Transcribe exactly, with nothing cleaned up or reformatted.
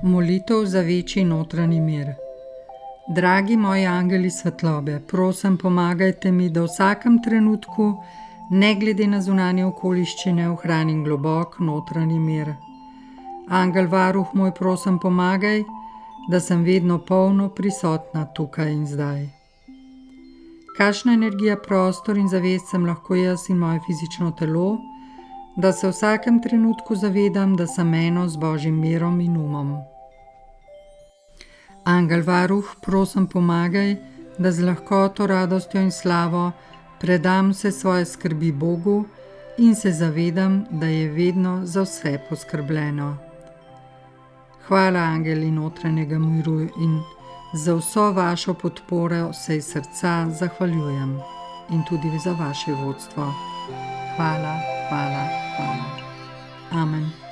Molitev za večji notranji mir. Dragi moji angeli svetlobe, prosim, pomagajte mi, da v vsakem trenutku, ne glede na zunanje okoliščine, ohranim globok notranji mir. Angel varuh moj, prosim, pomagaj, da sem vedno polno prisotna tukaj in zdaj. Kakšna energija, prostor in zavest sem lahko jaz in moje fizično telo, da se v vsakem trenutku zavedam, da sem eno z Božjim mirom in umom. Angel varuh, prosim, pomagaj, da z lahkoto, radostjo in slavo predam vse svoje skrbi Bogu in se zavedam, da je vedno za vse poskrbljeno. Hvala, angeli notranjega miru, in za vso vašo podporo se iz srca zahvaljujem in tudi za vaše vodstvo. Hvala, hvala, hvala. Amen.